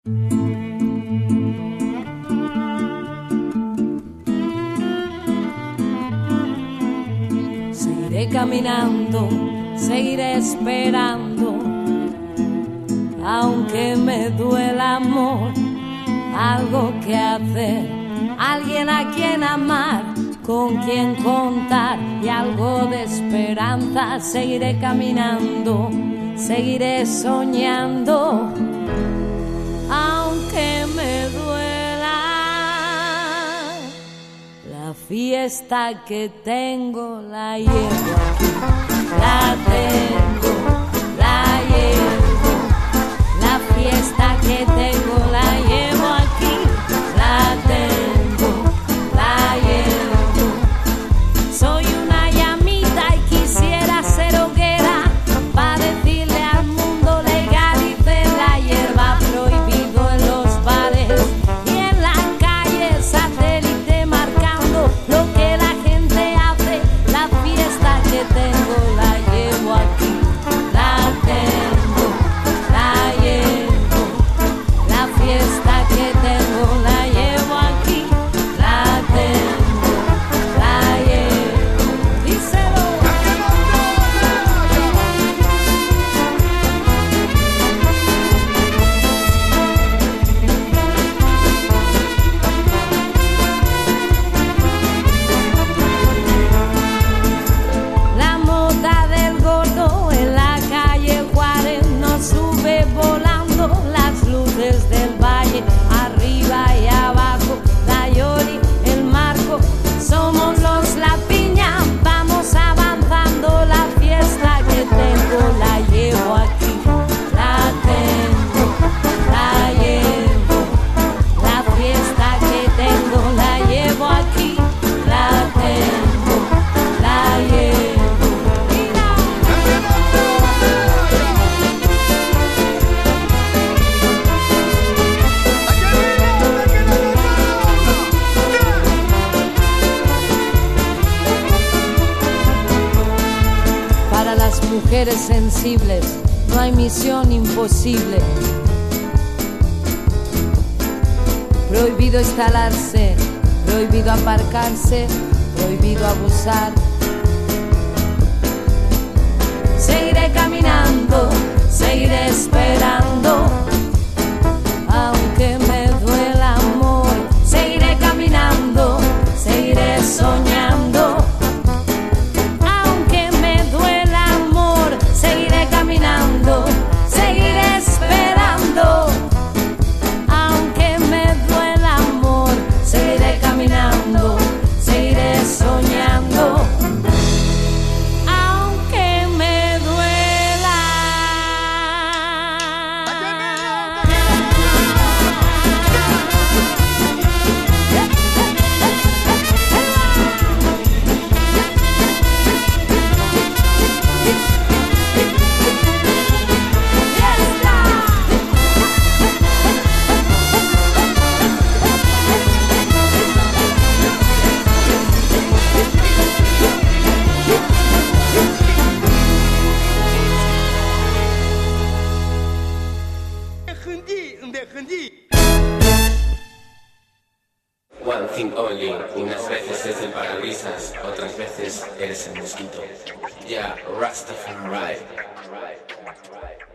Seguiré caminando, seguiré esperando, aunque me duela amor, algo que hacer, alguien a quien amar, con quien contar y algo de esperanza. Seguiré caminando, seguiré soñando, aunque me duela. La fiesta que tengo la llevo aquí, la tengo, la llevo. La fiesta que tengo la llevo aquí, la tengo, la llevo. Soy una llamita y quisiera ser hoguera para decirle al mundo legalicen la hierba, prohibido en los bares y en la calle, satélite marcando lo que la gente hace. La fiesta que tengo la llevo aquí, la tengo, la llevo. La fiesta que tengo la llevo aquí, la tengo, la llevo. Díselo. La moda del gordo en la calle Juárez nos sube volando, las luces del valle arriba y abajo, la Yoli, el Marco, somos los La Piña, vamos avanzando. La fiesta que tengo la llevo aquí, la tengo, la llevo. La fiesta que tengo la llevo aquí, la tengo, la llevo. Mira. Para las mujeres sensibles no hay misión imposible. Prohibido instalarse, prohibido aparcarse, prohibido abusar. Seguiré caminando, seguiré esperando, aunque me duela amor. Seguiré caminando, seguiré soñando, aunque me duela amor. Seguiré caminando, seguiré esperando, aunque me duela amor. Seguiré caminando, seguiré soñando, aunque me duela. One thing only, unas veces es el parabrisas, otras veces eres el mosquito. Yeah, Rastafari.